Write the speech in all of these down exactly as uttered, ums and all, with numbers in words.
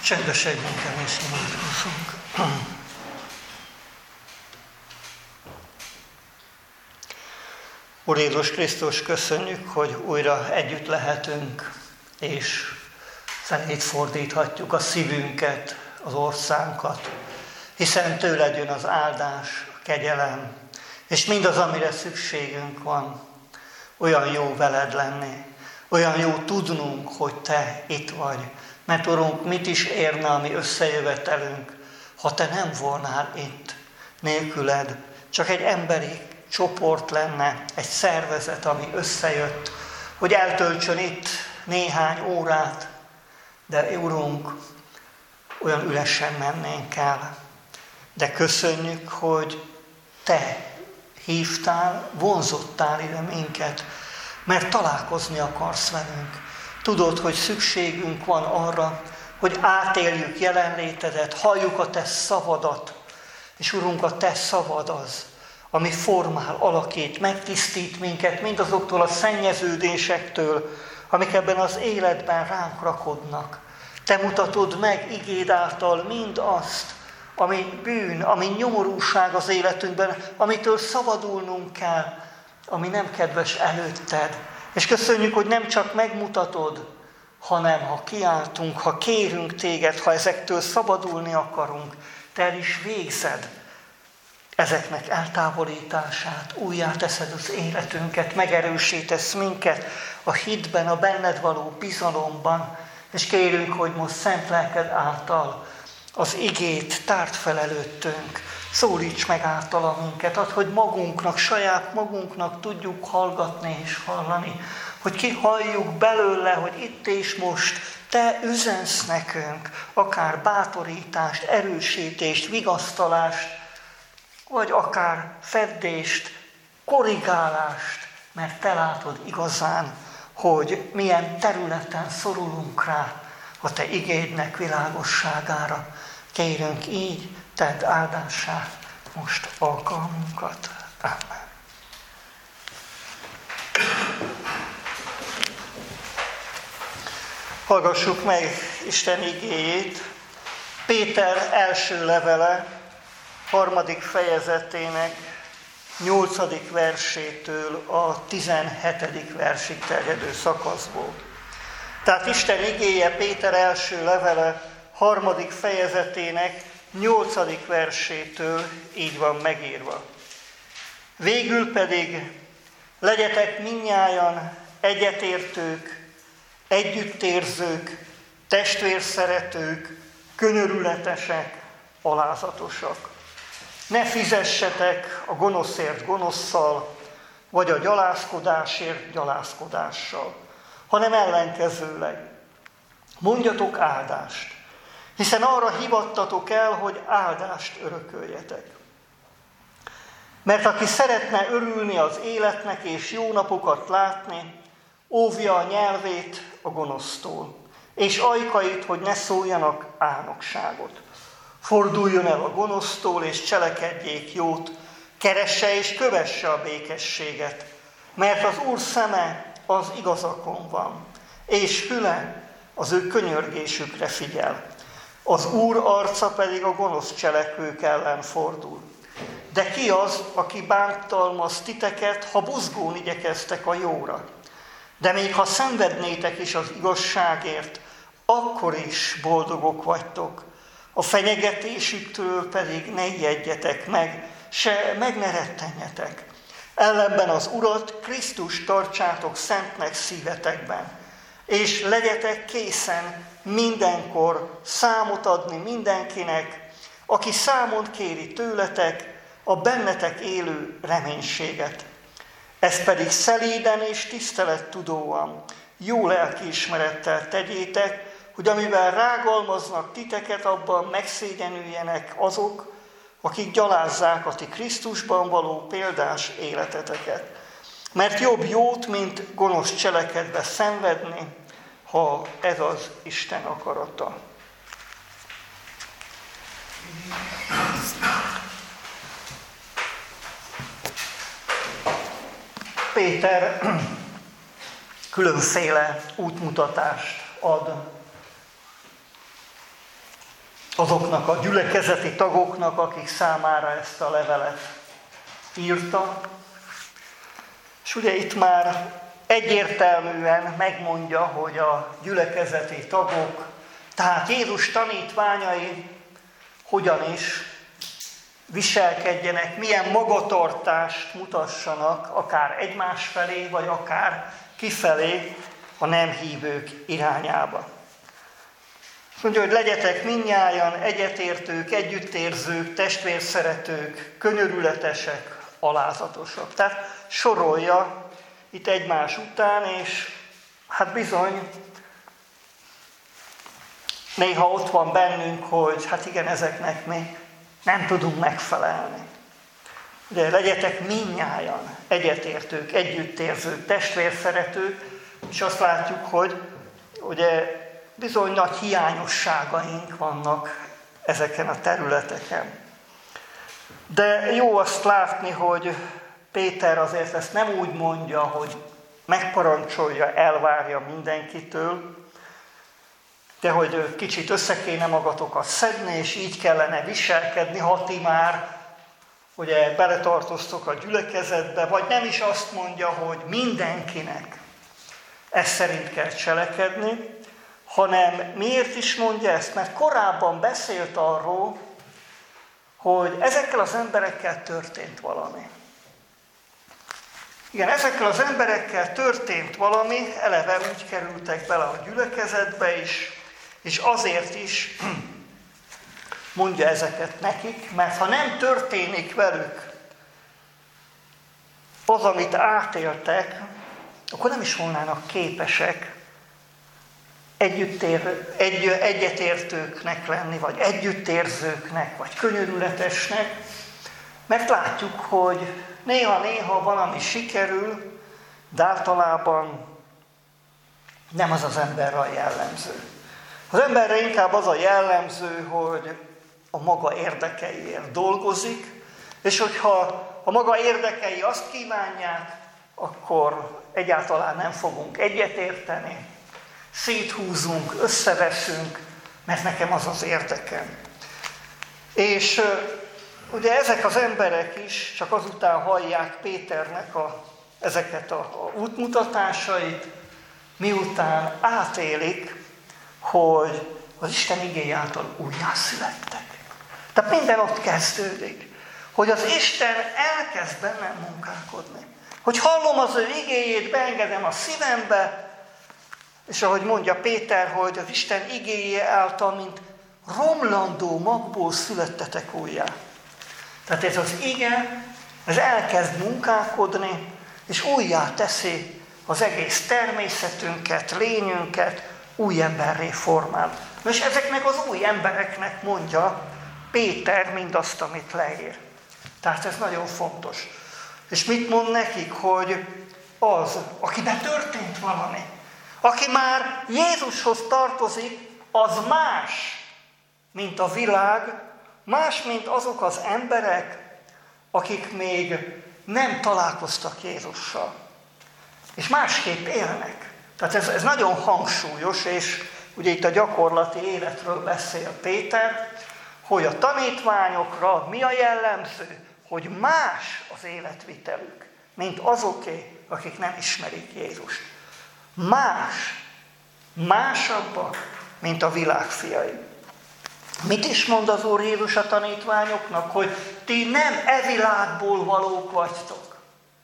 Csendesedjünk el és imádkozzunk. Úr Jézus Krisztus, köszönjük, hogy újra együtt lehetünk, és felét fordíthatjuk a szívünket, az országunkat, hiszen tőled jön az áldás, a kegyelem, és mindaz, amire szükségünk van. Olyan jó veled lenni, olyan jó tudnunk, hogy te itt vagy. Mert Urunk, mit is érne a mi összejövetelünk, ha te nem volnál itt nélküled. Csak egy emberi csoport lenne, egy szervezet, ami összejött, hogy eltöltsön itt néhány órát, de Urunk, olyan üresen mennénk el. De köszönjük, hogy te hívtál, vonzottál ide minket, mert találkozni akarsz velünk. Tudod, hogy szükségünk van arra, hogy átéljük jelenlétedet, halljuk a te szavadat, és Urunk, a te szavad az, ami formál, alakít, megtisztít minket mindazoktól a szennyeződésektől, amik ebben az életben ránk rakodnak. Te mutatod meg igéd által mind azt, ami bűn, ami nyomorúság az életünkben, amitől szabadulnunk kell, ami nem kedves előtted. És köszönjük, hogy nem csak megmutatod, hanem ha kiáltunk, ha kérünk téged, ha ezektől szabadulni akarunk, te el is végzed ezeknek eltávolítását, újjá teszed az életünket, megerősítesz minket a hitben, a benned való bizalomban, és kérünk, hogy most szent lelked által az igét tárd fel előttünk, szólíts meg általa minket, add, hogy magunknak, saját magunknak tudjuk hallgatni és hallani, hogy kihalljuk belőle, hogy itt és most te üzensz nekünk, akár bátorítást, erősítést, vigasztalást, vagy akár feddést, korrigálást, mert te látod igazán, hogy milyen területen szorulunk rá a te igédnek világosságára. Kérünk így, tedd áldássá most alkalmunkat. Amen. Hallgassuk meg Isten igéjét, Péter első levele, harmadik fejezetének nyolcadik versétől a tizenhetedik versig terjedő szakaszból. Tehát Isten igéje Péter első levele, harmadik fejezetének nyolcadik versétől így van megírva. Végül pedig legyetek mindnyájan egyetértők, együttérzők, testvérszeretők, könyörületesek, alázatosak. Ne fizessetek a gonoszért gonosszal, vagy a gyalázkodásért gyalázkodással, hanem ellenkezőleg. Mondjatok áldást, hiszen arra hivattatok el, hogy áldást örököljetek. Mert aki szeretne örülni az életnek és jó napokat látni, óvja a nyelvét a gonosztól, és ajkait, hogy ne szóljanak álnokságot. Forduljon el a gonosztól, és cselekedjék jót, keresse és kövesse a békességet, mert az Úr szeme az igazakon van, és füle az ő könyörgésükre figyel. Az Úr arca pedig a gonosz cselekvők ellen fordul. De ki az, aki bántalmaz titeket, ha buzgón igyekeztek a jóra? De még ha szenvednétek is az igazságért, akkor is boldogok vagytok. A fenyegetésüktől pedig ne ijedjetek meg, se meg ne rettenjetek. Ellenben az Urat, Krisztust tartsátok szentnek szívetekben, és legyetek készen mindenkor számot adni mindenkinek, aki számon kéri tőletek a bennetek élő reménységet. Ezt pedig szelíden és tisztelettudóan, jó lelkiismerettel tegyétek, hogy amivel rágalmaznak titeket, abban megszégyenüljenek azok, akik gyalázzák a ti Krisztusban való példás életeteket. Mert jobb jót, mint gonosz cselekedve szenvedni, ha ez az Isten akarata. Péter különféle útmutatást ad azoknak a gyülekezeti tagoknak, akik számára ezt a levelet írta. És ugye itt már egyértelműen megmondja, hogy a gyülekezeti tagok, tehát Jézus tanítványai hogyan is viselkedjenek, milyen magatartást mutassanak, akár egymás felé, vagy akár kifelé a nem hívők irányába. Azt mondja, hogy legyetek mindnyájan egyetértők, együttérzők, testvérszeretők, könyörületesek, alázatosak. Tehát sorolja itt egymás után, és hát bizony, néha ott van bennünk, hogy hát igen, ezeknek mi nem tudunk megfelelni. De legyetek mindnyájan egyetértők, együttérzők, testvérszeretők, és azt látjuk, hogy ugye bizony nagy hiányosságaink vannak ezeken a területeken. De jó azt látni, hogy Péter azért ezt nem úgy mondja, hogy megparancsolja, elvárja mindenkitől, de hogy kicsit össze kéne magatokat szedni, és így kellene viselkedni, ha ti már ugye beletartoztok a gyülekezetbe, vagy nem is azt mondja, hogy mindenkinek ez szerint kell cselekedni, hanem miért is mondja ezt? Mert korábban beszélt arról, hogy ezekkel az emberekkel történt valami. Igen, ezekkel az emberekkel történt valami, eleve úgy kerültek bele a gyülekezetbe is, és azért is mondja ezeket nekik, mert ha nem történik velük az, amit átéltek, akkor nem is volnának képesek együttér, egy, egyetértőknek lenni, vagy együttérzőknek, vagy könyörületesnek, mert látjuk, hogy néha-néha valami sikerül, de általában nem az az emberre a jellemző. Az emberre inkább az a jellemző, hogy a maga érdekeiért dolgozik, és hogyha a maga érdekei azt kívánják, akkor egyáltalán nem fogunk egyetérteni, széthúzunk, összeveszünk, mert nekem az az érdekem. És ugye ezek az emberek is csak azután hallják Péternek a, ezeket a, a útmutatásait, miután átélik, hogy az Isten igéje által újjászülettek. Tehát minden ott kezdődik, hogy az Isten elkezd bennem munkálkodni. Hogy hallom az ő igéjét, beengedem a szívembe, és ahogy mondja Péter, hogy az Isten igéje által, mint romlandó magból születtetek újjá. Tehát ez az ige, ez elkezd munkálkodni, és újjá teszi az egész természetünket, lényünket, új emberré formál. És ezeknek az új embereknek mondja Péter mindazt, amit leír. Tehát ez nagyon fontos. És mit mond nekik, hogy az, akiben történt valami, aki már Jézushoz tartozik, az más, mint a világ, más, mint azok az emberek, akik még nem találkoztak Jézussal. És másképp élnek. Tehát ez, ez nagyon hangsúlyos, és ugye itt a gyakorlati életről beszél Péter, hogy a tanítványokra mi a jellemző, hogy más az életvitelük, mint azoké, akik nem ismerik Jézust. Más, másabbak, mint a világ fiai. Mit is mond az Úr Jézus a tanítványoknak, hogy ti nem e világból valók vagytok.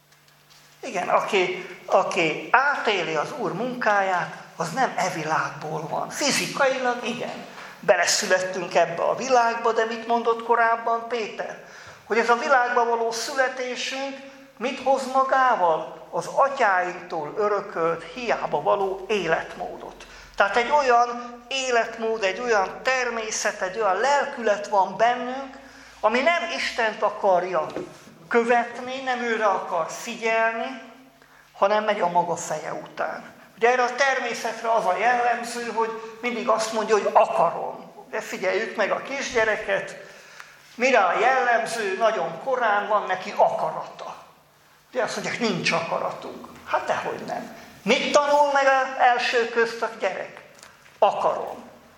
Igen, aki, aki átéli az Úr munkáját, az nem e világból van. Fizikailag igen, beleszülettünk ebbe a világba, de mit mondott korábban Péter? Hogy ez a világba való születésünk mit hoz magával? Az atyáinktól örökölt, hiába való életmódot. Tehát egy olyan életmód, egy olyan természet, egy olyan lelkület van bennünk, ami nem Istent akarja követni, nem őre akar figyelni, hanem megy a maga feje után. Ugye erre a természetre az a jellemző, hogy mindig azt mondja, hogy akarom. De figyeljük meg a kisgyereket, mire a jellemző, nagyon korán van neki akarata. De azt mondják, nincs akaratunk. Hát dehogy nem. Mit tanul meg az első közt a gyerek? Akarom.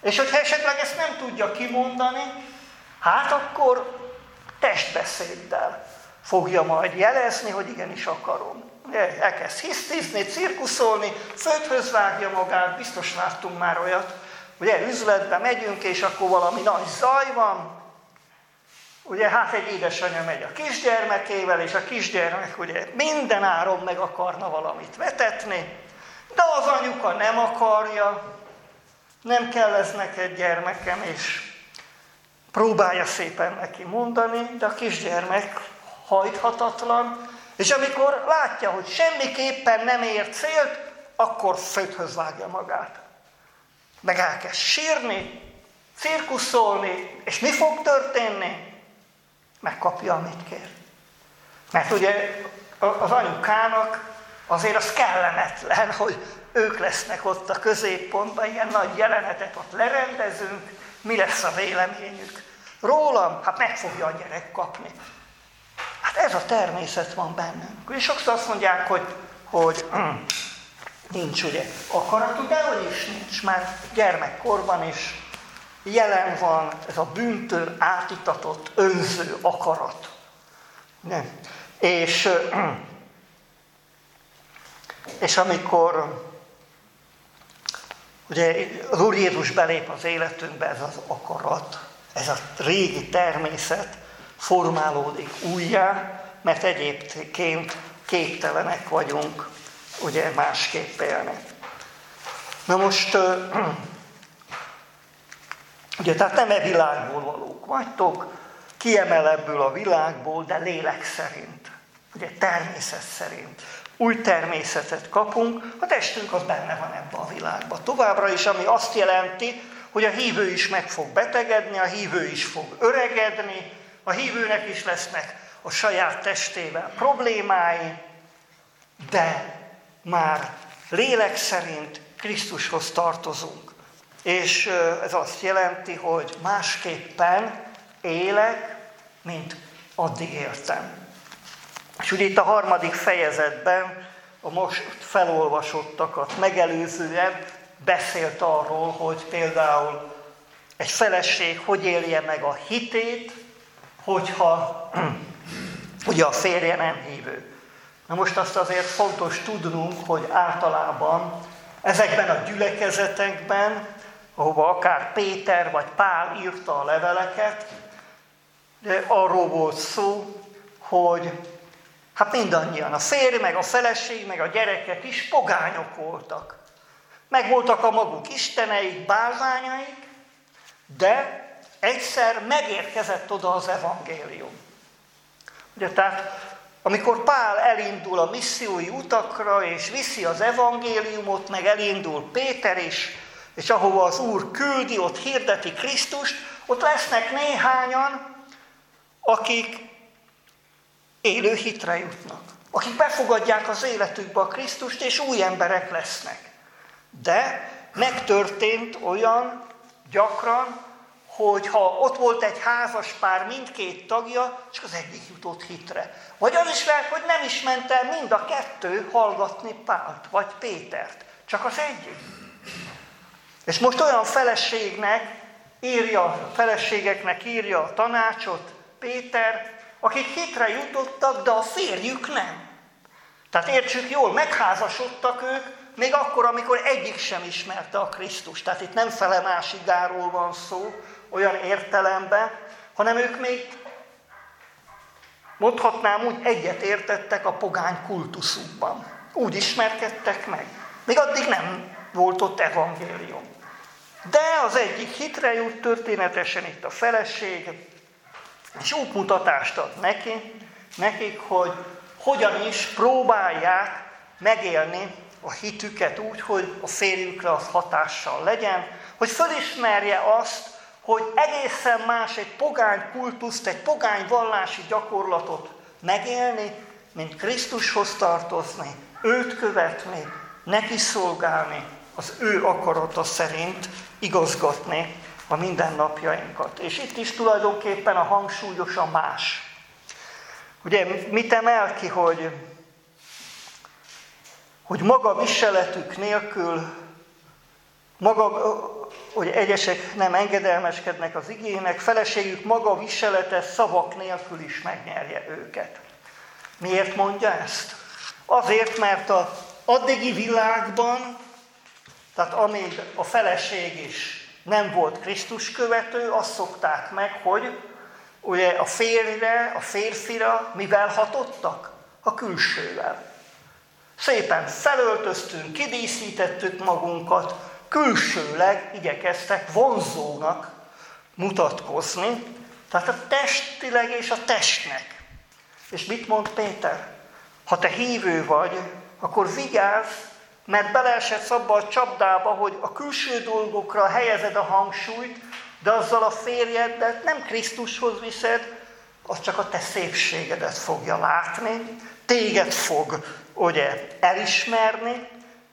És hogyha esetleg ezt nem tudja kimondani, hát akkor testbeszéddel fogja majd jelezni, hogy igenis akarom. Elkezd hisztizni, cirkuszolni, földhöz vágja magát, biztos láttunk már olyat, ugye üzletbe megyünk, és akkor valami nagy zaj van, ugye hát egy édesanyja megy a kisgyermekével, és a kisgyermek ugye minden áron meg akarna valamit vetetni, de az anyuka nem akarja, nem kell ez neked gyermekem, és próbálja szépen neki mondani, de a kisgyermek hajthatatlan, és amikor látja, hogy semmiképpen nem ér célt, akkor földhöz vágja magát. Meg elkezd sírni, cirkuszolni, és mi fog történni? Megkapja, amit kér. Mert ugye az anyukának azért az kellemetlen, hogy ők lesznek ott a középpontban, ilyen nagy jelenetet ott lerendezünk, mi lesz a véleményük rólam? Hát meg fogja a gyerek kapni. Hát ez a természet van bennünk. És sokszor azt mondják, hogy, hogy nincs ugye akaratuk, de hogy is nincs, már gyermekkorban is jelen van ez a bűntől átitatott, önző akarat. Nem. És, és amikor ugye az Úr Jézus belép az életünkbe, ez az akarat, ez a régi természet formálódik újjá, mert egyébként képtelenek vagyunk ugye másképp élni. Na most, ugye tehát nem e világból valók vagytok, kiemel ebből a világból, de lélek szerint, ugye természet szerint. Új természetet kapunk, a testünk az benne van ebben a világban. Továbbra is, ami azt jelenti, hogy a hívő is meg fog betegedni, a hívő is fog öregedni, a hívőnek is lesznek a saját testével problémái, de már lélek szerint Krisztushoz tartozunk. És ez azt jelenti, hogy másképpen élek, mint addig éltem. És ugye itt a harmadik fejezetben a most felolvasottakat megelőzően beszélt arról, hogy például egy feleség hogy élje meg a hitét, hogyha ugye a férje nem hívő. Na most azt azért fontos tudnunk, hogy általában ezekben a gyülekezetekben, ahova akár Péter vagy Pál írta a leveleket, de arról volt szó, hogy hát mindannyian, a férj, meg a feleség, meg a gyerekek is pogányok voltak. Meg voltak a maguk isteneik, bálványaik, de egyszer megérkezett oda az evangélium. Ugye, tehát amikor Pál elindul a missziói utakra, és viszi az evangéliumot, meg elindul Péter is, és ahova az Úr küldi, ott hirdeti Krisztust, ott lesznek néhányan, akik élő hitre jutnak. Akik befogadják az életükbe a Krisztust, és új emberek lesznek. De megtörtént olyan gyakran, hogy ha ott volt egy házas pár, mindkét tagja, csak az egyik jutott hitre. Vagy az is lehet, hogy nem is ment el mind a kettő hallgatni Pált, vagy Pétert. Csak az egyik. És most olyan feleségnek írja, feleségeknek írja a tanácsot Péter, akik hitre jutottak, de a férjük nem. Tehát értsük jól, megházasodtak ők, még akkor, amikor egyik sem ismerte a Krisztust. Tehát itt nem fele másikáról van szó, olyan értelemben, hanem ők még, mondhatnám úgy, egyet értettek a pogány kultuszukban. Úgy ismerkedtek meg. Még addig nem volt ott evangélium. De az egyik hitre jut, történetesen itt a feleség, és útmutatást ad neki, nekik, hogy hogyan is próbálják megélni a hitüket úgy, hogy a férjükre az hatással legyen, hogy fölismerje azt, hogy egészen más egy pogány kultuszt, egy pogány vallási gyakorlatot megélni, mint Krisztushoz tartozni, őt követni, neki szolgálni, az ő akarata szerint igazgatni a mindennapjainkat. És itt is tulajdonképpen a hangsúlyosan más. Ugye mit emel ki, hogy, hogy maga viseletük nélkül, maga, hogy egyesek nem engedelmeskednek az igének, feleségük maga viselete szavak nélkül is megnyerje őket. Miért mondja ezt? Azért, mert az addigi világban, tehát amíg a feleség is nem volt Krisztus követő, azt szokták meg, hogy ugye a férjre, a férfira mivel hatottak? A külsővel. Szépen felöltöztünk, kidíszítettük magunkat, külsőleg igyekeztek vonzónak mutatkozni, tehát a testileg és a testnek. És mit mond Péter? Ha te hívő vagy, akkor vigyázz, mert beleeshetsz abba a csapdába, hogy a külső dolgokra helyezed a hangsúlyt, de azzal a férjedet nem Krisztushoz viszed, az csak a te szépségedet fogja látni, téged fog ugye, elismerni,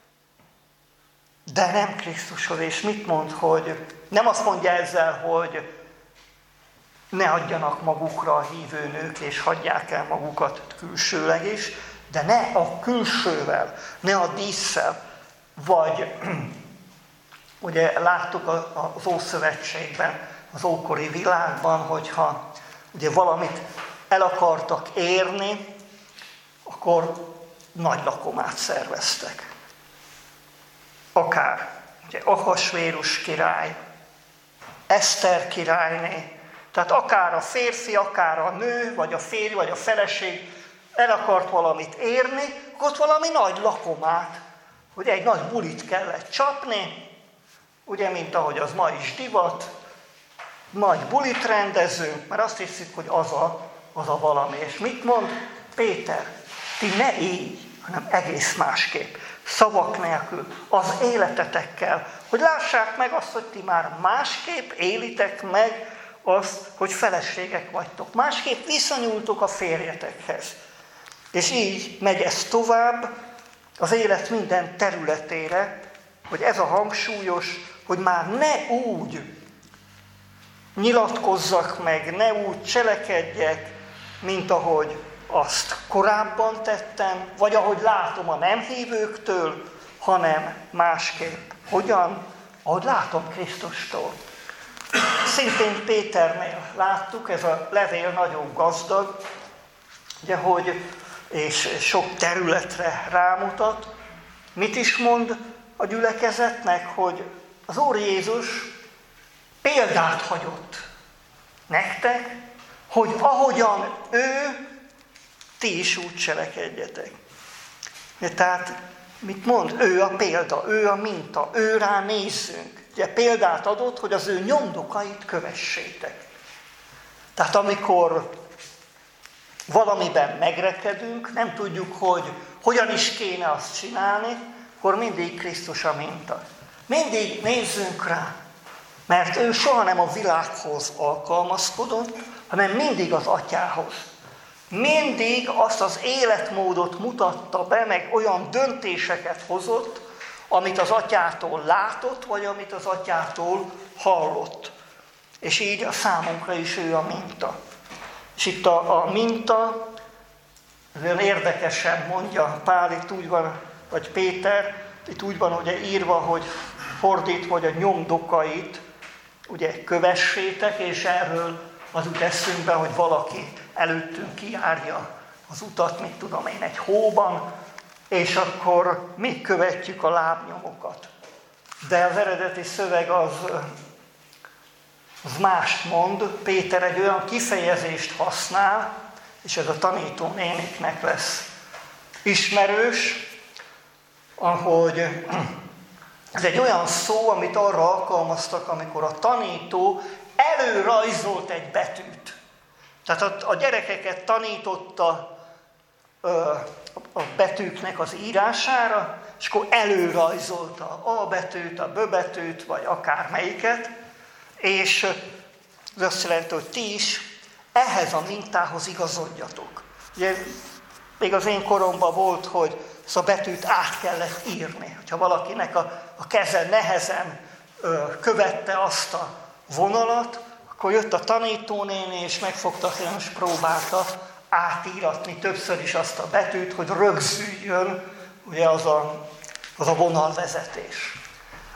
de nem Krisztushoz. És mit mond, hogy nem azt mondja ezzel, hogy ne adjanak magukra a hívő nők, és hagyják el magukat külsőleg is, de ne a külsővel, ne a dísszel, vagy ugye láttuk az Ószövetségben, az ókori világban, hogyha ugye valamit el akartak érni, akkor nagy lakomát szerveztek. Akár ugye Ahasvérus király, Eszter királyné, tehát akár a férfi, akár a nő, vagy a férj, vagy a feleség el akart valamit érni, akkor ott valami nagy lakomát, ugye egy nagy bulit kellett csapni, ugye, mint ahogy az ma is divat, nagy bulit rendezünk, mert azt hiszik, hogy az a, az a valami. És mit mond Péter? Ti ne így, hanem egész másképp, szavak nélkül, az életetekkel, hogy lássák meg azt, hogy ti már másképp élitek meg azt, hogy feleségek vagytok. Másképp viszonyultok a férjetekhez. És így megy ez tovább az élet minden területére, hogy ez a hangsúlyos, hogy már ne úgy nyilatkozzak meg, ne úgy cselekedjek, mint ahogy azt korábban tettem, vagy ahogy látom a nem hívőktől, hanem másképp. Hogyan? Ahogy látom Krisztustól. Szintén Péternél láttuk, ez a levél nagyon gazdag, ugye, hogy, és sok területre rámutat. Mit is mond a gyülekezetnek, hogy az Úr Jézus példát hagyott nektek, hogy ahogyan ő, ti is úgy cselekedjetek. De tehát mit mond? Ő a példa, ő a minta, ő rá nézzünk. Ugye példát adott, hogy az ő nyomdokait kövessétek. Tehát amikor valamiben megrekedünk, nem tudjuk, hogy hogyan is kéne azt csinálni, akkor mindig Krisztus a minta. Mindig nézzünk rá, mert ő soha nem a világhoz alkalmazkodott, hanem mindig az atyához. Mindig azt az életmódot mutatta be, meg olyan döntéseket hozott, amit az atyától látott, vagy amit az atyától hallott. És így a számunkra is ő a minta. És itt a, a minta, olyan érdekesen mondja Pál, itt úgy van, vagy Péter, itt úgy van ugye írva, hogy fordítva, hogy a nyomdokait ugye kövessétek, és erről az jut eszünkbe, hogy valaki előttünk kijárja az utat, mit tudom én, egy hóban, és akkor mi követjük a lábnyomokat. De az eredeti szöveg az, az mást mond. Péter egy olyan kifejezést használ, és ez a tanító néniknek lesz ismerős, ahogy ez egy olyan szó, amit arra alkalmaztak, amikor a tanító előrajzolt egy betűt. Tehát a, a gyerekeket tanította ö, a betűknek az írására, és akkor előrajzolta a betűt, a b betűt, vagy akármelyiket, és ez azt jelenti, hogy ti is ehhez a mintához igazodjatok. Ugye, még az én koromban volt, hogy ezt a betűt át kellett írni. Hogyha valakinek a, a keze nehezen ö, követte azt a vonalat, akkor jött a tanítónéni, és megfogta, és próbálta átíratni többször is azt a betűt, hogy rögzüljön ugye az a, az a vonalvezetés.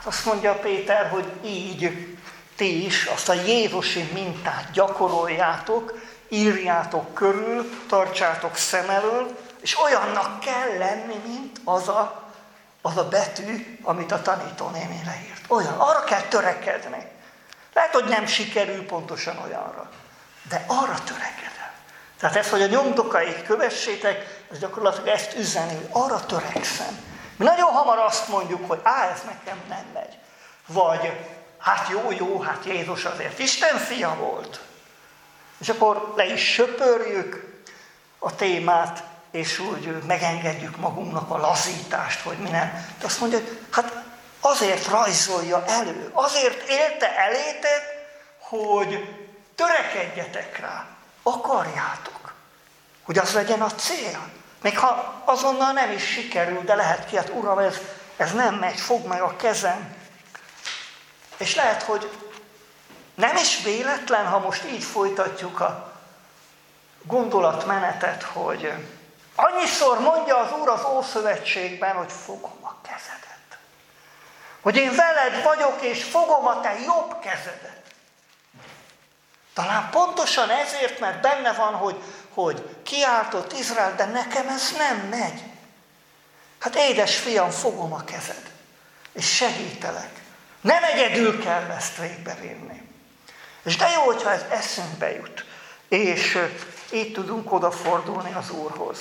Azt mondja Péter, hogy így ti is azt a jézusi mintát gyakoroljátok, írjátok körül, tartsátok szem elől, és olyannak kell lenni, mint az a, az a betű, amit a tanítónéni leírt. Olyan, arra kell törekedni. Lehet, hogy nem sikerül pontosan olyanra, de arra törekedem. Tehát ez, hogy a nyomdokait kövessétek, ez gyakorlatilag ezt üzeni, hogy arra törekszem. Mi nagyon hamar azt mondjuk, hogy á, ez nekem nem megy. Vagy, hát jó, jó, hát Jézus azért Isten fia volt. És akkor le is söpörjük a témát, és úgy megengedjük magunknak a lazítást, hogy mi nem. De azt mondja, hogy hát azért rajzolja elő, azért élte elétek, hogy törekedjetek rá, akarjátok, hogy az legyen a cél. Még ha azonnal nem is sikerül, de lehet ki, hát Uram, ez, ez nem megy, fogd meg a kezem. És lehet, hogy nem is véletlen, ha most így folytatjuk a gondolatmenetet, hogy annyiszor mondja az Úr az Ószövetségben, hogy fogom a kezedet. Hogy én veled vagyok, és fogom a te jobb kezedet. Talán pontosan ezért, mert benne van, hogy, hogy kiáltott Izrael, de nekem ez nem megy. Hát édes fiam, fogom a kezed, és segítelek. Nem egyedül kell ezt végbevinni. És de jó, hogyha ez eszünkbe jut, és így tudunk odafordulni az Úrhoz.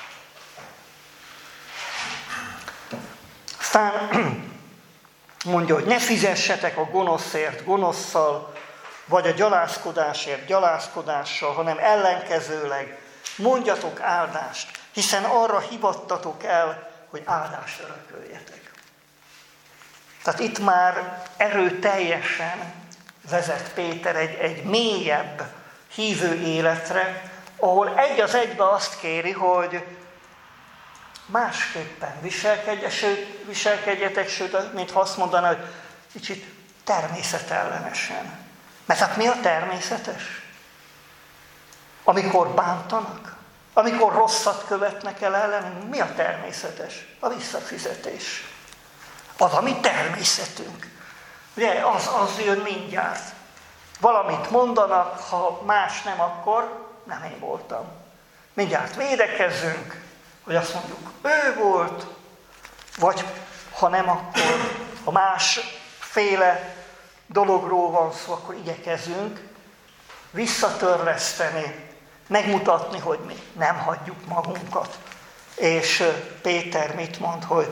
Aztán mondja, hogy ne fizessetek a gonoszért gonosszal, vagy a gyalázkodásért gyalázkodással, hanem ellenkezőleg mondjatok áldást, hiszen arra hivattatok el, hogy áldást örököljetek. Tehát itt már erőteljesen vezet Péter egy, egy mélyebb hívő életre, ahol egy az egybe azt kéri, hogy másképpen viselkedjetek, sőt, mint ha azt mondaná, hogy kicsit természetellenesen. Mert hát mi a természetes? Amikor bántanak? Amikor rosszat követnek el ellenünk? Mi a természetes? A visszafizetés. Az a mi természetünk. Ugye, az, az jön mindjárt. Valamit mondanak, ha más nem, akkor nem én voltam. Mindjárt védekezzünk, hogy azt mondjuk, ő volt, vagy ha nem, akkor ha másféle dologról van szó, akkor igyekezünk visszatörleszteni, megmutatni, hogy mi nem hagyjuk magunkat. És Péter mit mond, hogy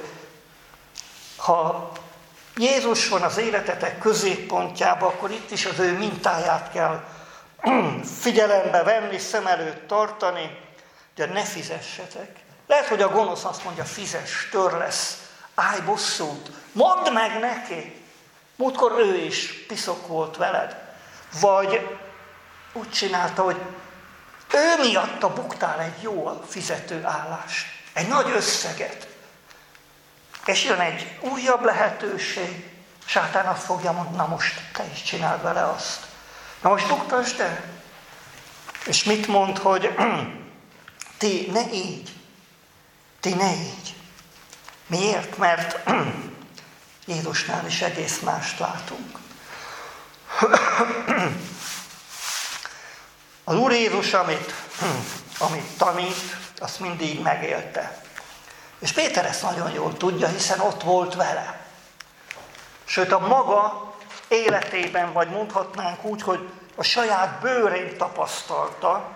ha Jézus van az életetek középpontjában, akkor itt is az ő mintáját kell figyelembe venni, szem előtt tartani, de ne fizessetek. Lehet, hogy a gonosz azt mondja, fizess, törlesz, állj bosszút, mondd meg neki. Múltkor ő is piszok volt veled. Vagy úgy csinálta, hogy ő miatta buktál egy jól fizető állást, egy nagy összeget. És jön egy újabb lehetőség, sátán azt fogja mondani, na most te is csináld vele azt. Na most buktasd el. És mit mond, hogy ti ne így, ti ne így. Miért? Mert Jézusnál is egész mást látunk. Az Úr Jézus, amit, amit tanít, azt mindig megélte. És Péter ezt nagyon jól tudja, hiszen ott volt vele. Sőt, a maga életében, vagy mondhatnánk úgy, hogy a saját bőrén tapasztalta,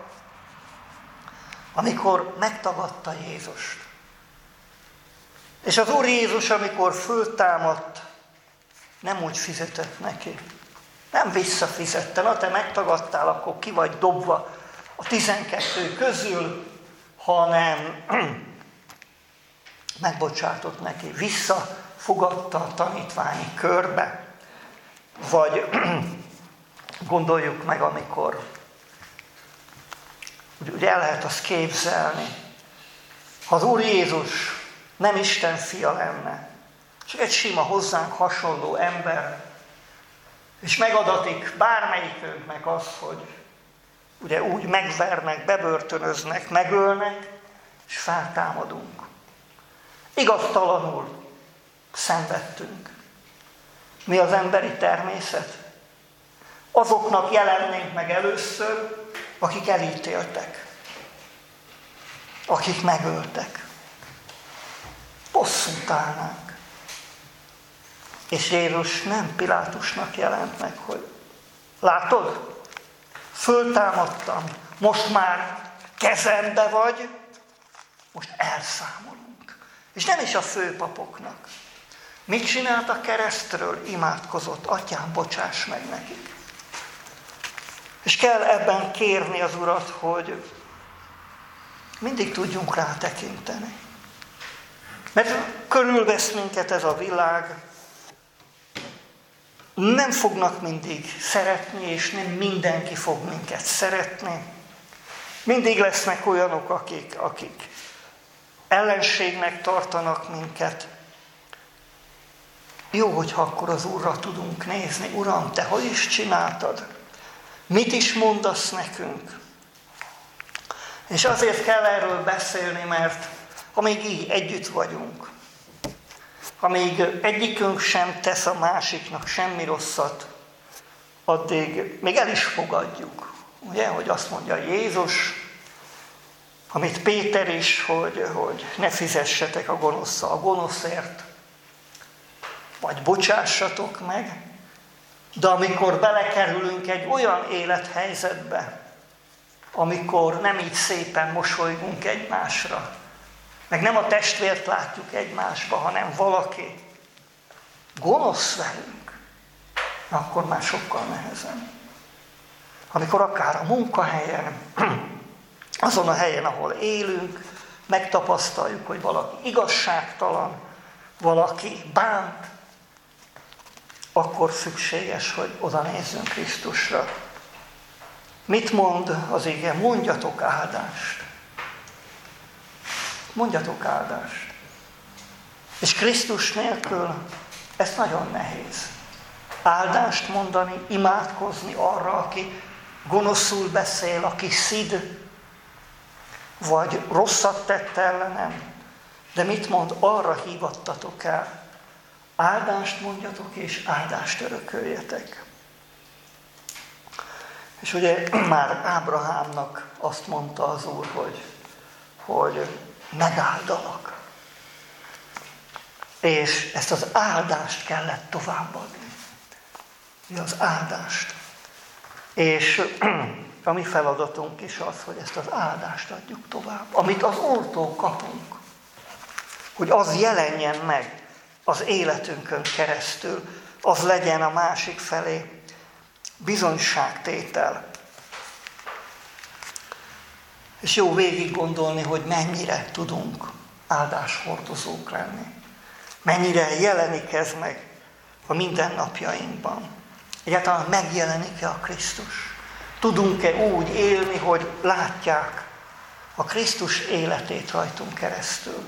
amikor megtagadta Jézust. És az Úr Jézus, amikor föltámadt, nem úgy fizetett neki. Nem visszafizette. Na, te megtagadtál, akkor ki vagy dobva a tizenkettő közül, hanem megbocsátott neki. Visszafogadta a tanítványi körbe. Vagy gondoljuk meg, amikor ugye el lehet azt képzelni, ha az Úr Jézus nem Isten fia lenne, csak egy sima hozzánk hasonló ember, és megadatik bármelyikünknek az, hogy ugye úgy megvernek, bebörtönöznek, megölnek, és feltámadunk. Igaztalanul szenvedtünk. Mi az emberi természet? Azoknak jelennénk meg először, akik elítéltek, akik megöltek. Bosszút állnánk. És Jézus nem Pilátusnak jelent meg, hogy látod, föltámadtam, most már kezembe vagy, most elszámolunk. És nem is a főpapoknak. Mit csinált a keresztről? Imádkozott, Atyám, bocsáss meg nekik. És kell ebben kérni az Urat, hogy mindig tudjunk rá tekinteni. Mert körülvesz minket ez a világ, nem fognak mindig szeretni, és nem mindenki fog minket szeretni. Mindig lesznek olyanok, akik, akik ellenségnek tartanak minket. Jó, hogyha akkor az Úrra tudunk nézni. Uram, Te hogy is csináltad? Mit is mondasz nekünk? És azért kell erről beszélni, mert amíg így együtt vagyunk, amíg egyikünk sem tesz a másiknak semmi rosszat, addig még el is fogadjuk. Ugye, hogy azt mondja Jézus, amit Péter is, hogy, hogy ne fizessetek a gonoszszal a gonoszért, vagy bocsássatok meg, de amikor belekerülünk egy olyan élethelyzetbe, amikor nem így szépen mosolygunk egymásra, meg nem a testvért látjuk egymásba, hanem valaki gonosz velünk, akkor már sokkal nehezebb. Amikor akár a munkahelyen, azon a helyen, ahol élünk, megtapasztaljuk, hogy valaki igazságtalan, valaki bánt, akkor szükséges, hogy oda nézzünk Krisztusra. Mit mond az ige? Mondjatok áldást. Mondjatok áldást. És Krisztus nélkül ez nagyon nehéz. Áldást mondani, imádkozni arra, aki gonoszul beszél, aki szid, vagy rosszat tett ellenem. De mit mond? Arra hívattatok el. Áldást mondjatok, és áldást örököljetek. És ugye már Ábrahámnak azt mondta az Úr, hogy, hogy megáldalak. És ezt az áldást kellett továbbadni. Az áldást. És a mi feladatunk is az, hogy ezt az áldást adjuk tovább. Amit az Úrtól kapunk. Hogy az jelenjen meg az életünkön keresztül. Az legyen a másik felé bizonyságtétel. És jó végig gondolni, hogy mennyire tudunk áldáshordozók lenni. Mennyire jelenik ez meg a mindennapjainkban. Egyáltalán megjelenik-e a Krisztus? Tudunk-e úgy élni, hogy látják a Krisztus életét rajtunk keresztül?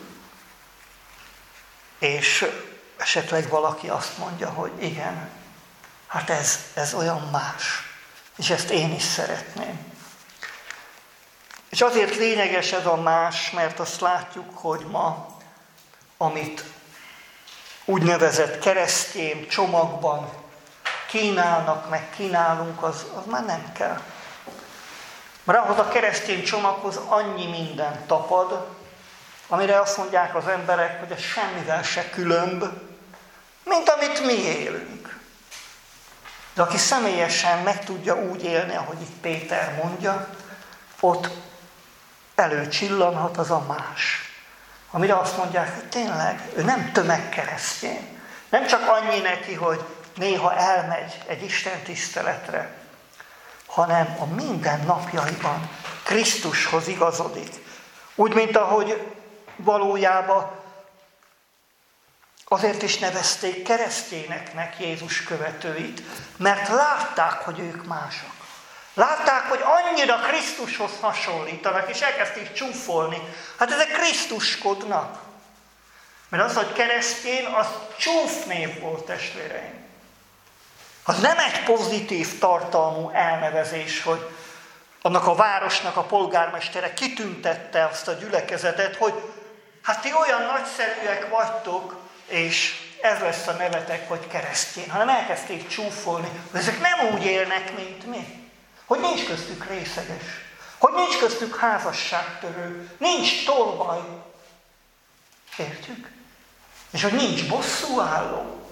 És esetleg valaki azt mondja, hogy igen, hát ez, ez olyan más, és ezt én is szeretném. És azért lényeges ez a más, mert azt látjuk, hogy ma, amit úgynevezett keresztény csomagban kínálnak, meg kínálunk, az, az már nem kell. Mert ahhoz a keresztény csomaghoz annyi minden tapad, amire azt mondják az emberek, hogy ez semmivel se különb, mint amit mi élünk. De aki személyesen meg tudja úgy élni, ahogy itt Péter mondja, ott előcsillanhat az a más. Amire azt mondják, hogy tényleg, ő nem tömegkeresztény. Nem csak annyi neki, hogy néha elmegy egy istentiszteletre, hanem a mindennapjaiban Krisztushoz igazodik. Úgy, mint ahogy valójában azért is nevezték keresztényeknek Jézus követőit, mert látták, hogy ők mások. Látták, hogy annyira Krisztushoz hasonlítanak, és elkezdték csúfolni. Hát ezek Krisztuskodnak. Mert az, hogy keresztény, az csúfnév volt, testvéreim. Az nem egy pozitív tartalmú elnevezés, hogy annak a városnak a polgármestere kitüntette azt a gyülekezetet, hogy hát ti olyan nagyszerűek vagytok, és ez lesz a nevetek, hogy keresztény, hanem elkezdték csúfolni, hogy ezek nem úgy élnek, mint mi. Hogy nincs köztük részeges, hogy nincs köztük házasságtörő, nincs tolvaj. Értjük? És hogy nincs bosszúálló,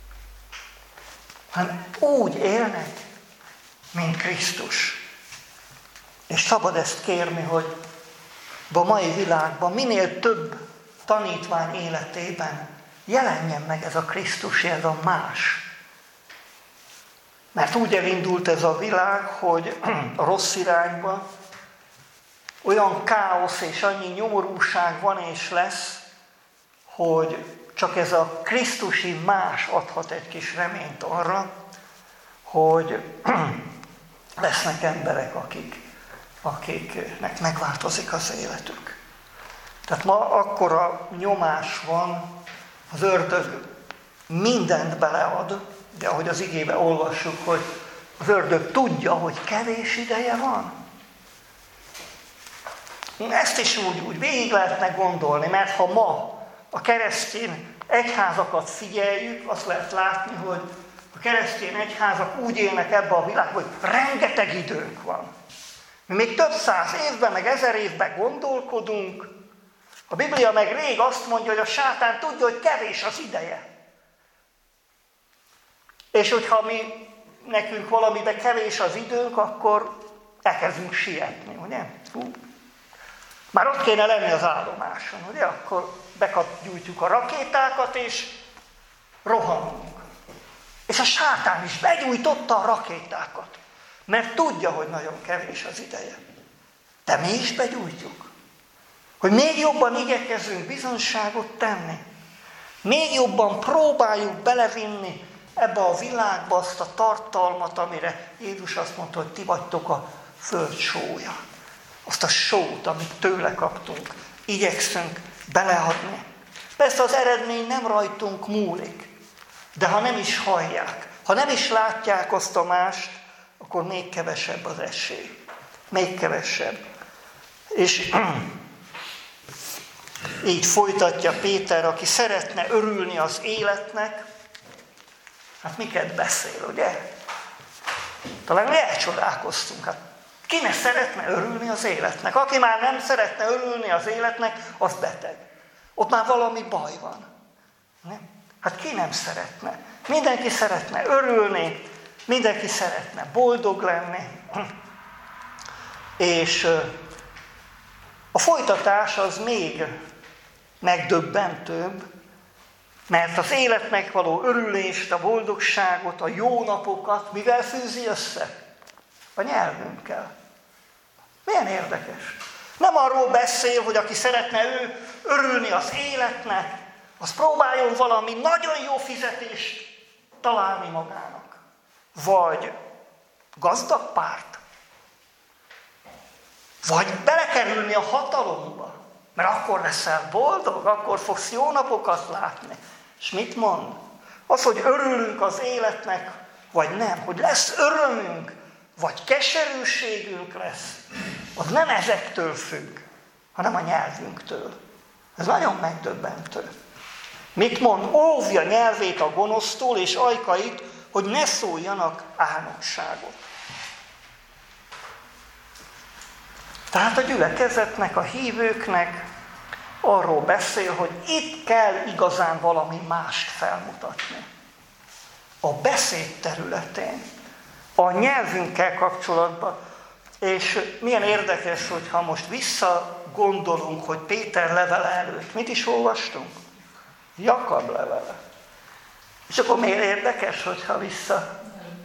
hanem úgy élnek, mint Krisztus. És szabad ezt kérni, hogy a mai világban minél több tanítvány életében jelenjen meg ez a Krisztus, ez a más. Mert úgy elindult ez a világ, hogy a rossz irányba olyan káosz és annyi nyomorúság van és lesz, hogy csak ez a krisztusi más adhat egy kis reményt arra, hogy lesznek emberek, akik, akiknek megváltozik az életük. Tehát ma akkora nyomás van, az ördög mindent belead, de ahogy az igébe olvassuk, hogy az ördög tudja, hogy kevés ideje van. Ezt is úgy, úgy végig lehetne gondolni, mert ha ma a keresztény egyházakat figyeljük, azt lehet látni, hogy a keresztény egyházak úgy élnek ebbe a világban, hogy rengeteg időnk van. Mi még több száz évben, meg ezer évben gondolkodunk, a Biblia meg rég azt mondja, hogy a sátán tudja, hogy kevés az ideje. És hogyha mi, nekünk valamiben kevés az időnk, akkor elkezdünk sietni, ugye? Hú. Már ott kéne lenni az állomáson, ugye? Akkor bekapgyújtjuk a rakétákat, és rohanunk. És a sátán is begyújtotta a rakétákat, mert tudja, hogy nagyon kevés az ideje. De mi is begyújtjuk. Hogy még jobban igyekezzünk bizonyságot tenni. Még jobban próbáljuk belevinni ebbe a világba azt a tartalmat, amire Jézus azt mondta, hogy ti vagytok a föld sója. Azt a sót, amit tőle kaptunk, igyekszünk beleadni. Persze az eredmény nem rajtunk múlik, de ha nem is hallják, ha nem is látják azt a mást, akkor még kevesebb az esély. Még kevesebb. És így folytatja Péter, aki szeretne örülni az életnek, hát miket beszél, ugye? Talán mi elcsodálkoztunk. Hát ki ne szeretne örülni az életnek? Aki már nem szeretne örülni az életnek, az beteg. Ott már valami baj van. Nem? Hát ki nem szeretne? Mindenki szeretne örülni, mindenki szeretne boldog lenni. És a folytatás az még megdöbbentőbb, mert az életnek való örülést, a boldogságot, a jó napokat mivel fűzi össze? A nyelvünkkel. Milyen érdekes. Nem arról beszél, hogy aki szeretne ő örülni az életnek, az próbáljon valami nagyon jó fizetést találni magának. Vagy gazdag párt. Vagy belekerülni a hatalomba. Mert akkor leszel boldog, akkor fogsz jó napokat látni. És mit mond? Az, hogy örülünk az életnek, vagy nem. Hogy lesz örömünk, vagy keserűségünk lesz. Az nem ezektől függ, hanem a nyelvünktől. Ez nagyon megdöbbentő. Mit mond? Óvja nyelvét a gonosztól és ajkait, hogy ne szóljanak álnokságot. Tehát a gyülekezetnek, a hívőknek arról beszél, hogy itt kell igazán valami mást felmutatni. A beszéd területén, a nyelvünkkel kapcsolatban. És milyen érdekes, hogyha most visszagondolunk, hogy Péter levele előtt mit is olvastunk? Jakab levele. És akkor miért érdekes, hogyha vissza...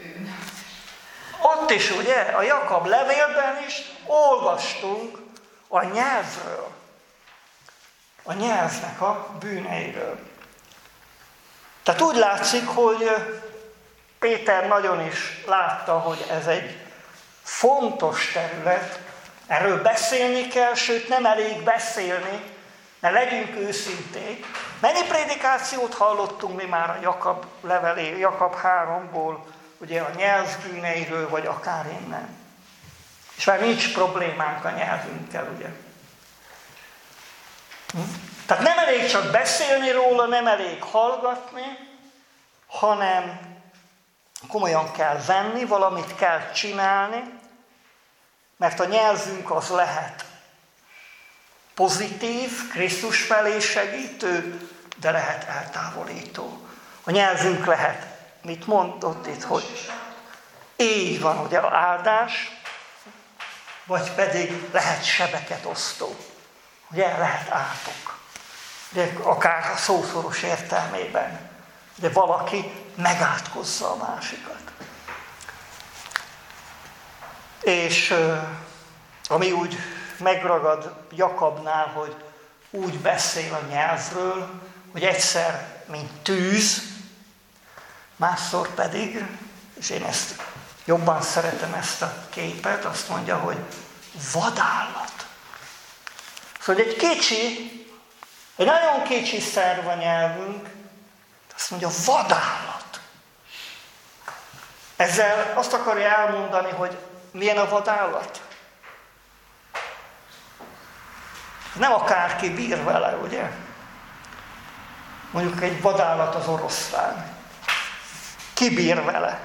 Ott is ugye, a Jakab levélben is olvastunk a nyelvről. A nyelvnek a bűneiről. Tehát úgy látszik, hogy Péter nagyon is látta, hogy ez egy fontos terület, erről beszélni kell, sőt nem elég beszélni, ne legyünk őszinték. Mennyi prédikációt hallottunk mi már a Jakab levelé, Jakab háromból, ugye a nyelv bűneiről, vagy akár innen. És már nincs problémánk a nyelvünkkel, ugye? Hm? Tehát nem elég csak beszélni róla, nem elég hallgatni, hanem komolyan kell venni, valamit kell csinálni, mert a nyelvünk az lehet pozitív, Krisztus felé segítő, de lehet eltávolító. A nyelvünk lehet, mit mondott itt, hogy így van, ugye áldás, vagy pedig lehet sebeket osztó. Ugye lehet átok. Ugye akár a szószoros értelmében. De valaki megátkozza a másikat. És ami úgy megragad Jakabnál, hogy úgy beszél a nyelvről, hogy egyszer, mint tűz, másszor pedig, és én ezt jobban szeretem ezt a képet, azt mondja, hogy vadállat. Szóval egy kicsi, egy nagyon kicsi szerv a nyelvünk, azt mondja, vadállat. Ezzel azt akarja elmondani, hogy milyen a vadállat? Nem akárki bír vele, ugye? Mondjuk egy vadállat az oroszlán. Ki bír vele?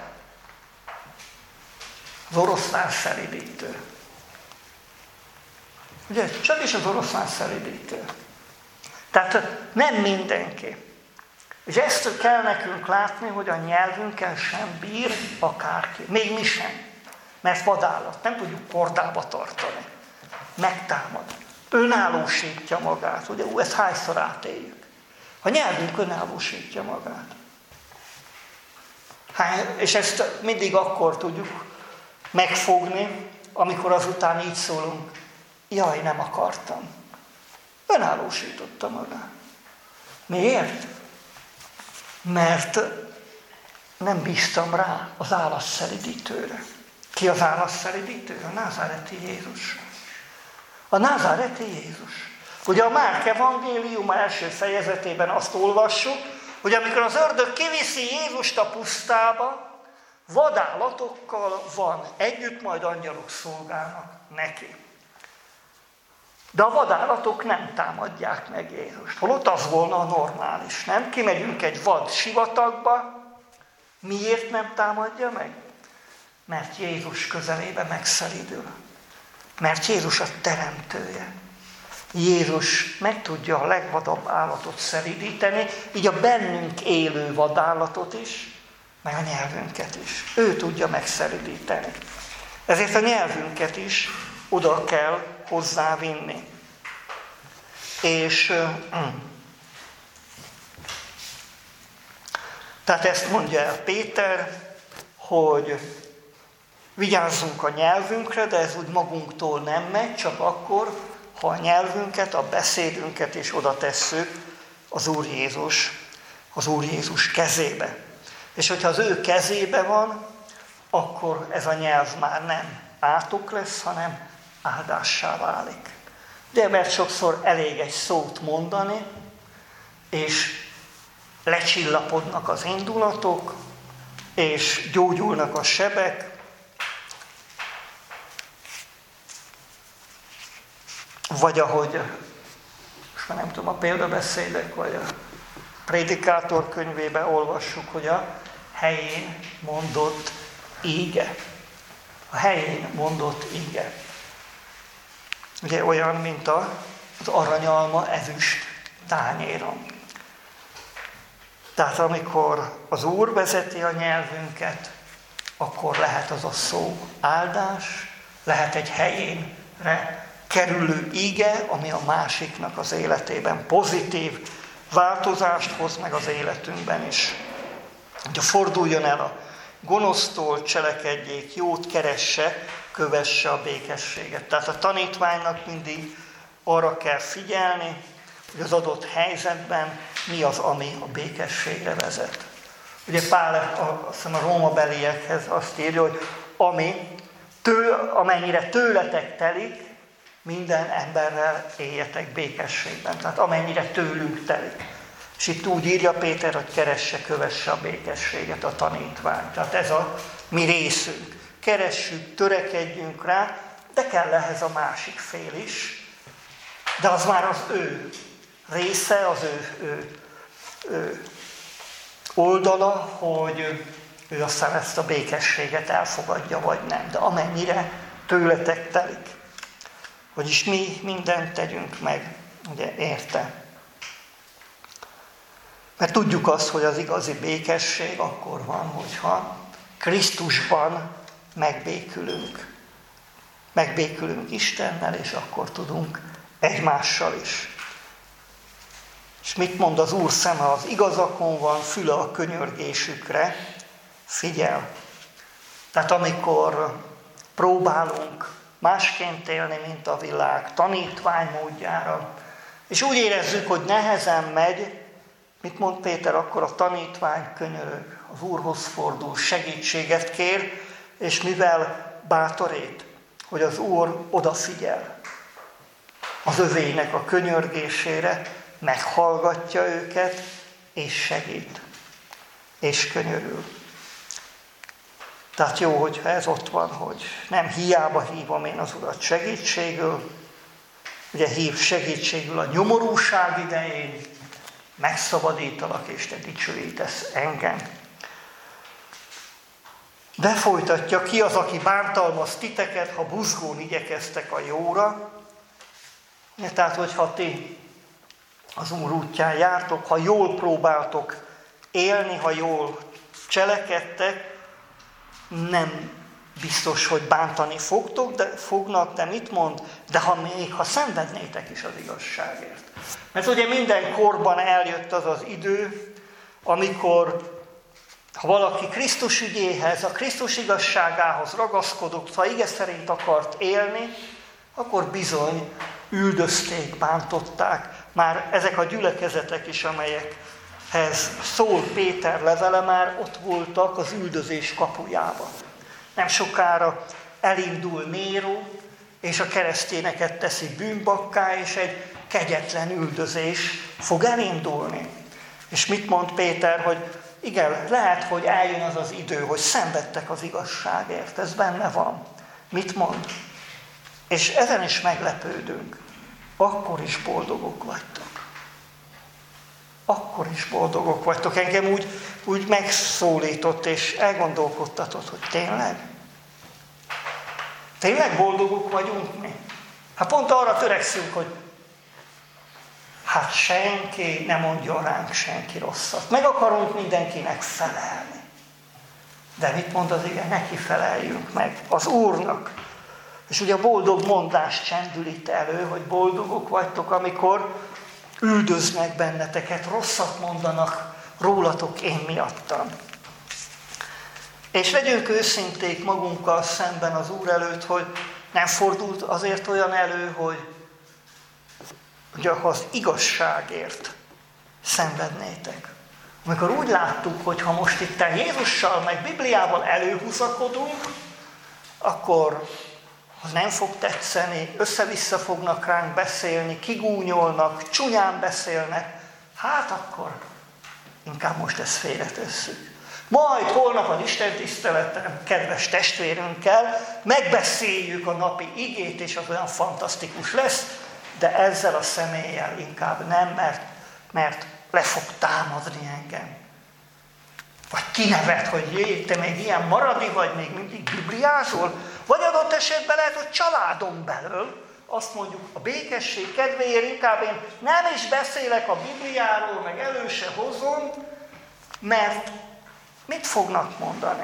Az oroszlán szelídítő. Ugye? Csak is az oroszlán szelídítő. Tehát nem mindenki. És ezt kell nekünk látni, hogy a nyelvünkkel sem bír akárki. Még mi sem. Mert vadállat. Nem tudjuk kordába tartani. Megtámad. Önállósítja magát. Ugye, ú, ezt hányszor átéljük. A nyelvünk önállósítja magát. Hány, és ezt mindig akkor tudjuk megfogni, amikor azután így szólunk, jaj, nem akartam. Önállósította magát. Miért? Mert nem bíztam rá az állatszelidítőre. Ki az állatszelidítő? A názáreti Jézus. A názáreti Jézus. Ugye a Márk evangélium első fejezetében azt olvassuk, hogy amikor az ördög kiviszi Jézust a pusztába, vadállatokkal van együtt, majd angyalok szolgálnak neki. De a vadállatok nem támadják meg Jézust. Holott az volna a normális, nem? Kimegyünk egy vad sivatagba, miért nem támadja meg? Mert Jézus közelébe megszelídül. Mert Jézus a teremtője. Jézus meg tudja a legvadabb állatot szelídíteni, így a bennünk élő vadállatot is, meg a nyelvünket is. Ő tudja megszelídíteni. Ezért a nyelvünket is oda kell hozzávinni. És tehát ezt mondja el Péter, hogy vigyázzunk a nyelvünkre, de ez úgy magunktól nem megy, csak akkor, ha a nyelvünket, a beszédünket is oda tesszük az Úr Jézus, az Úr Jézus kezébe. És hogyha az ő kezébe van, akkor ez a nyelv már nem átok lesz, hanem áldássá válik. De mert sokszor elég egy szót mondani, és lecsillapodnak az indulatok, és gyógyulnak a sebek, vagy ahogy, most már nem tudom, a példabeszédek, vagy a Prédikátor könyvében olvassuk, hogy a helyén mondott íge. A helyén mondott íge. Ugye olyan, mint az aranyalma ezüst tányéron. Tehát amikor az Úr vezeti a nyelvünket, akkor lehet az a szó áldás, lehet egy helyénre kerülő íge, ami a másiknak az életében pozitív változást hoz meg az életünkben is. Hogy forduljon el a gonosztól, cselekedjék jót, keresse, kövesse a békességet. Tehát a tanítványnak mindig arra kell figyelni, hogy az adott helyzetben mi az, ami a békességre vezet. Ugye Pál a, azt hiszem a rómabeliekhez azt írja, hogy ami tő, amennyire tőletek telik, minden emberrel éljetek békességben. Tehát amennyire tőlünk telik. És itt úgy írja Péter, hogy keresse, kövesse a békességet a tanítvány. Tehát ez a mi részünk. Keressük, törekedjünk rá, de kell ehhez a másik fél is. De az már az ő része, az ő, ő, ő oldala, hogy ő aztán ezt a békességet elfogadja, vagy nem. De amennyire tőletek telik. Vagyis mi mindent tegyünk meg, ugye, érte. Mert tudjuk azt, hogy az igazi békesség akkor van, hogyha Krisztusban megbékülünk. Megbékülünk Istennel, és akkor tudunk egymással is. És mit mond az Úr szeme? Az igazakon van, füle a könyörgésükre. Figyel! Tehát amikor próbálunk másként élni, mint a világ, tanítvány módjára, és úgy érezzük, hogy nehezen megy, mit mond Péter, akkor a tanítvány könyörög, az Úrhoz fordul, segítséget kér, és mivel bátorít, hogy az Úr odafigyel az övének a könyörgésére, meghallgatja őket, és segít, és könyörül. Tehát jó, hogyha ez ott van, hogy nem hiába hívom én az Urat segítségül, ugye hív segítségül a nyomorúság idején, megszabadítalak, és te dicsőítesz engem. De folytatja, ki az, aki bántalmaz titeket, ha buzgón igyekeztek a jóra. Tehát, hogyha ti az Úr útján jártok, ha jól próbáltok élni, ha jól cselekedtek, nem biztos, hogy bántani fogtok, de fognak, de mit mond? De ha még, ha szenvednétek is az igazságért. Mert ugye minden korban eljött az az idő, amikor ha valaki Krisztus ügyéhez, a Krisztus igazságához ragaszkodott, ha ige szerint akart élni, akkor bizony üldözték, bántották. Már ezek a gyülekezetek is, amelyekhez szól Péter levele, már ott voltak az üldözés kapujában. Nem sokára elindul Néró, és a keresztényeket teszi bűnbakká, és egy kegyetlen üldözés fog elindulni. És mit mond Péter, hogy igen, lehet, hogy eljön az az idő, hogy szenvedtek az igazságért, ez benne van. Mit mond? És ezen is meglepődünk. Akkor is boldogok vagytok. Akkor is boldogok vagytok. Engem úgy, úgy megszólított, és elgondolkodtatott, hogy tényleg? Tényleg boldogok vagyunk mi? Hát pont arra törekszünk, hogy hát senki ne mondjon ránk senki rosszat. Meg akarunk mindenkinek felelni. De mit mond az ige? Neki feleljünk meg, az Úrnak. És ugye a boldog mondás csendül itt elő, hogy boldogok vagytok, amikor üldöznek benneteket, rosszat mondanak rólatok én miattam. És legyünk őszinték magunkkal szemben az Úr előtt, hogy nem fordult azért olyan elő, hogy ugye az igazságért szenvednétek. Amikor úgy láttuk, hogy ha most itt Jézussal meg Bibliával előhúzakodunk, akkor az nem fog tetszeni, össze-vissza fognak ránk beszélni, kigúnyolnak, csúnyán beszélnek, hát akkor inkább most ezt félretesszük. Majd holnap az Isten tiszteleten, kedves testvérünkkel megbeszéljük a napi igét, és az olyan fantasztikus lesz, de ezzel a személlyel inkább nem, mert, mert le fog támadni engem. Vagy kinevet, hogy jé, te még ilyen maradi vagy, még mindig bibliázol, vagy adott esetben lehet, hogy családom belől, azt mondjuk a békesség kedvéért inkább én nem is beszélek a Bibliáról, meg elő se hozom, mert mit fognak mondani?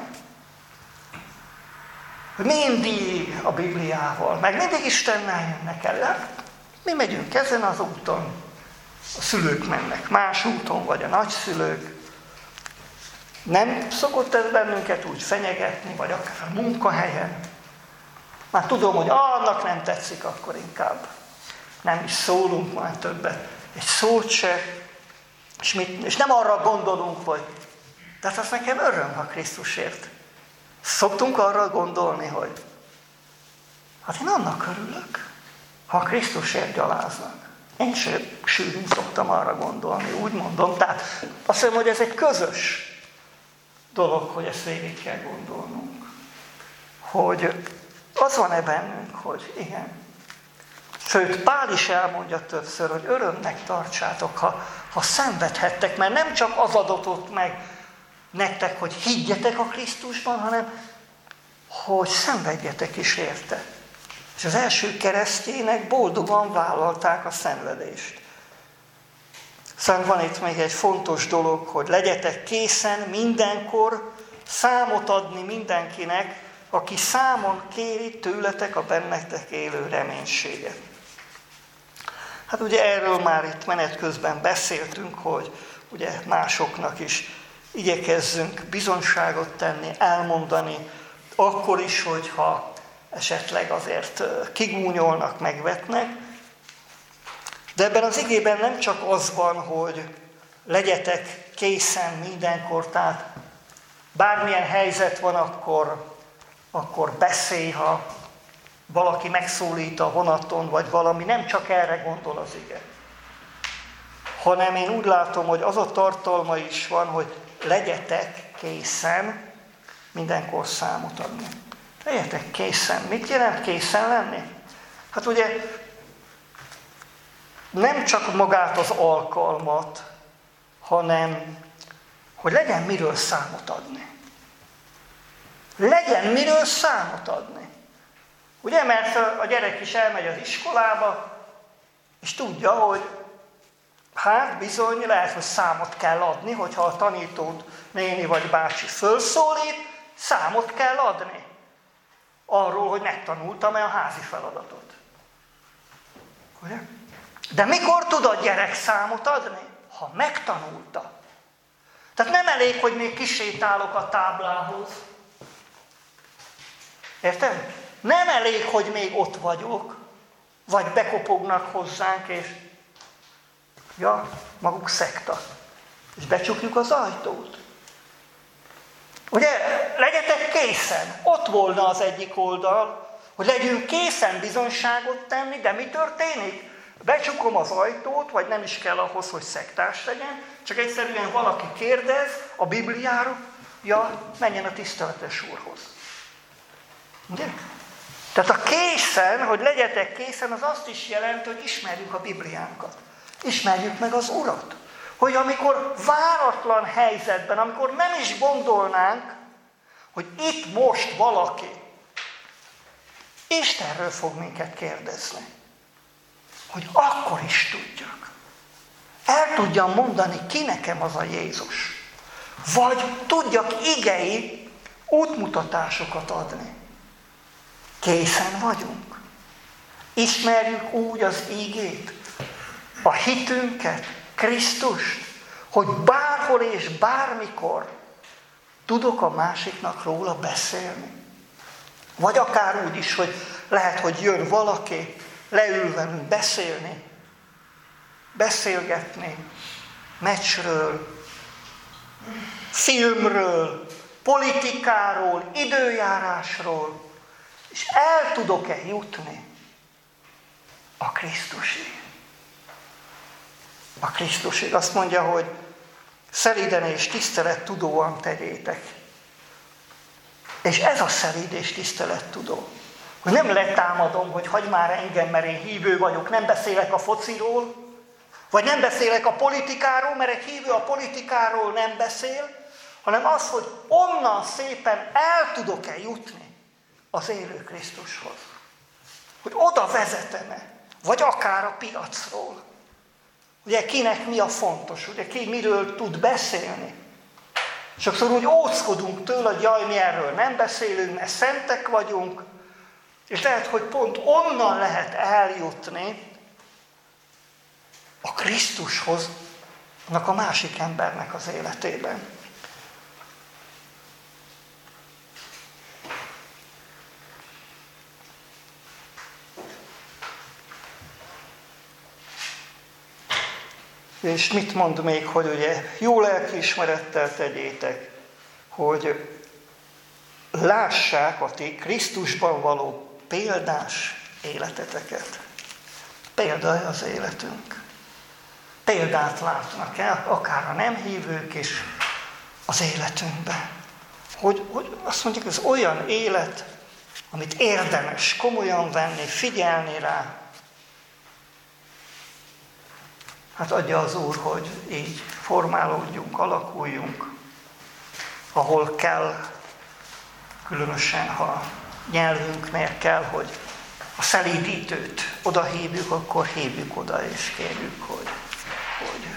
Hogy mindig a Bibliával, meg mindig Istennel jönnek el. Mi megyünk ezen az úton, a szülők mennek más úton, vagy a nagyszülők. Nem szokott ez bennünket úgy fenyegetni, vagy akár a munkahelyen. Már tudom, hogy annak nem tetszik, akkor inkább nem is szólunk már többet. Egy szót se, és, mit, és nem arra gondolunk, hogy de hát az nekem öröm, ha Krisztusért. Szoktunk arra gondolni, hogy hát én annak örülök, ha Krisztusért gyaláznak. Én sem sűrűn szoktam arra gondolni, úgy mondom. Tehát azt mondom, hogy ez egy közös dolog, hogy ezt végig kell gondolnunk. Hogy az van-e bennünk, hogy igen, Sőt, Pál is elmondja többször, hogy örömnek tartsátok, ha, ha szenvedhettek, mert nem csak az adatot meg nektek, hogy higgyetek a Krisztusban, hanem hogy szenvedjetek is érte. És az első keresztjének boldogan vállalták a szenvedést. Szóval van itt még egy fontos dolog, hogy legyetek készen mindenkor számot adni mindenkinek, aki számon kéri tőletek a bennetek élő reménységet. Hát ugye erről már itt menet közben beszéltünk, hogy ugye másoknak is igyekezzünk bizonyságot tenni, elmondani, akkor is, hogyha esetleg azért kigúnyolnak, megvetnek. De ebben az igében nem csak az van, hogy legyetek készen mindenkor, tehát bármilyen helyzet van, akkor, akkor beszélj, ha valaki megszólít a vonaton, vagy valami, nem csak erre gondol az ige. Hanem én úgy látom, hogy az a tartalma is van, hogy legyetek készen mindenkor számot adni. Legyetek készen. Mit jelent készen lenni? Hát ugye nem csak magát az alkalmat, hanem hogy legyen miről számot adni. Legyen miről számot adni. Ugye, mert a gyerek is elmegy az iskolába, és tudja, hogy hát bizony lehet, hogy számot kell adni, hogyha a tanítót néni vagy bácsi fölszólít, számot kell adni. Arról, hogy megtanultam-e a házi feladatot. Ugye? De mikor tud a gyerek számot adni? Ha megtanulta. Tehát nem elég, hogy még kisétálok a táblához. Érted? Nem elég, hogy még ott vagyok, vagy bekopognak hozzánk, és ja, maguk szekta. És becsukjuk az ajtót. Ugye, legyetek készen. Ott volna az egyik oldal, hogy legyünk készen bizonyságot tenni, de mi történik? Becsukom az ajtót, vagy nem is kell ahhoz, hogy szektás legyen, csak egyszerűen valaki kérdez a Bibliáról, ja, menjen a tiszteletes úrhoz. Ugye? Tehát a készen, hogy legyetek készen, az azt is jelenti, hogy ismerjük a Bibliánkat. Ismerjük meg az Urat. Hogy amikor váratlan helyzetben, amikor nem is gondolnánk, hogy itt most valaki Istenről fog minket kérdezni, hogy akkor is tudjak. El tudjam mondani, ki nekem az a Jézus. Vagy tudjak igei útmutatásokat adni. Készen vagyunk. Ismerjük úgy az ígét, a hitünket, Krisztust, hogy bárhol és bármikor tudok a másiknak róla beszélni. Vagy akár úgy is, hogy lehet, hogy jön valaki, leül velünk beszélni, beszélgetni meccsről, filmről, politikáról, időjárásról, és el tudok-e jutni a Krisztusig. A Krisztusig azt mondja, hogy szelíden és tisztelettudóan tegyétek. És ez a szelíd és tisztelettudó. Hogy nem letámadom, hogy hagyj már engem, mert én hívő vagyok, nem beszélek a fociról, vagy nem beszélek a politikáról, mert egy hívő a politikáról nem beszél, hanem az, hogy onnan szépen el tudok-e jutni az élő Krisztushoz. Hogy oda vezetem-e, vagy akár a piacról. Ugye kinek mi a fontos, ugye ki miről tud beszélni. Sokszor úgy óckodunk tőle, hogy jaj, mi erről nem beszélünk, mert szentek vagyunk, és lehet, hogy pont onnan lehet eljutni a Krisztushoz, annak a másik embernek az életében. És mit mond még, hogy ugye jó lelkiismerettel tegyétek, hogy lássák a ti Krisztusban való példás életeteket. Példája az életünk. Példát látnak el, akár a nem hívők is az életünkben. Hogy, hogy azt mondjuk, ez olyan élet, amit érdemes komolyan venni, figyelni rá, Hát adja az Úr, hogy így formálódjunk, alakuljunk, ahol kell, különösen ha nyelvünknél kell, hogy a szelídítőt oda hívjuk, akkor hívjuk oda, és kérjük, hogy, hogy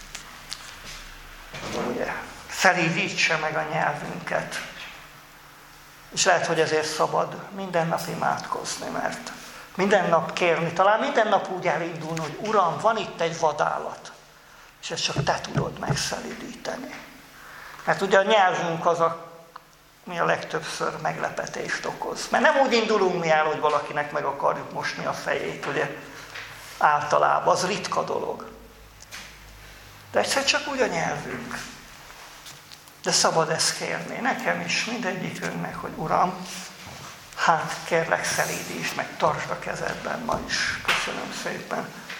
ugye, szelídítse meg a nyelvünket. És lehet, hogy ezért szabad minden nap imádkozni, mert minden nap kérni, talán minden nap úgy elindulni, hogy Uram, van itt egy vadállat, és ezt csak Te tudod megszelídíteni. Mert ugye a nyelvünk az, a, mi a legtöbbször meglepetést okoz. Mert nem úgy indulunk mi el, hogy valakinek meg akarjuk mosni a fejét, ugye általában, az ritka dolog. De egyszer csak úgy a nyelvünk. De szabad ezt kérni, nekem is, mindegyikünknek, hogy Uram, hát kérlek szelídítsd meg, tartsd a kezedben ma is. Köszönöm szépen.